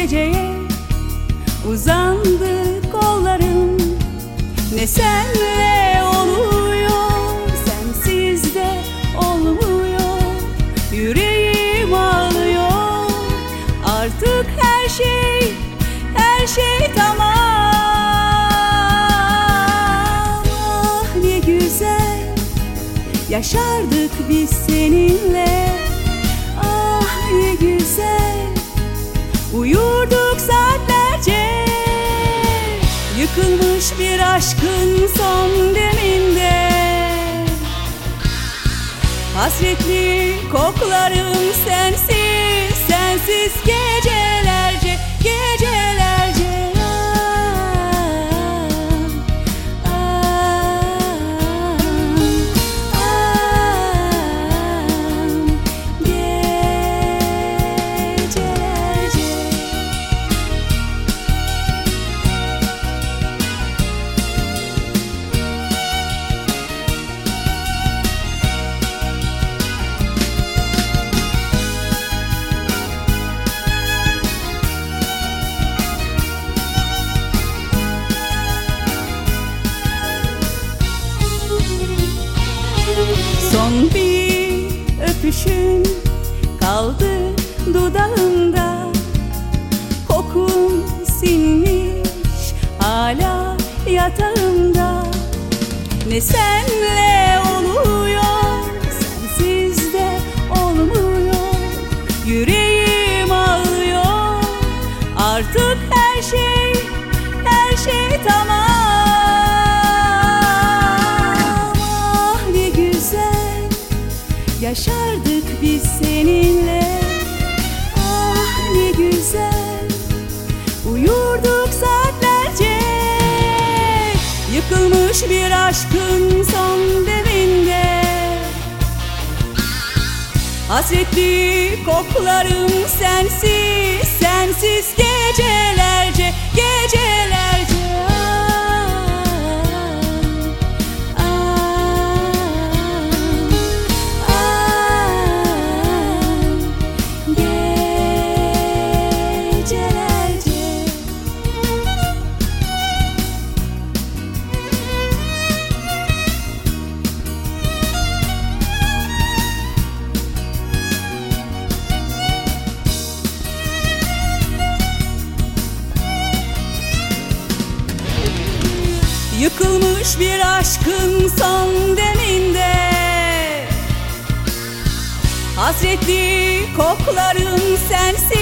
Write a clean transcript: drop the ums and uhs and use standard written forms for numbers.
geceye uzandı kollarım. Ne senle oluyor, sensiz de olmuyor. Yüreğim ağlıyor, artık her şey tamam. Ah ne güzel yaşardık biz seninle. Ah ne güzel uyurduk saatlerce. Yıkılmış bir aşkın son deminde, hasretli koklarım sensiz, sensiz gecelerce, gecelerce. Son bir öpüşün kaldı dudağımda, kokun sinmiş hala yatağımda. Ne senle oluyor, sensiz de olmuyor. Yüreğim ağlıyor, artık her şey tamam. Yaşardık biz seninle. Ah ne güzel uyurduk saatlerce. Yıkılmış bir aşkın son deminde, hasretli koklarım sensiz, sensiz gecelerce, gecelerce. Yıkılmış bir aşkın son deminde, hasretli koklarım sensiz,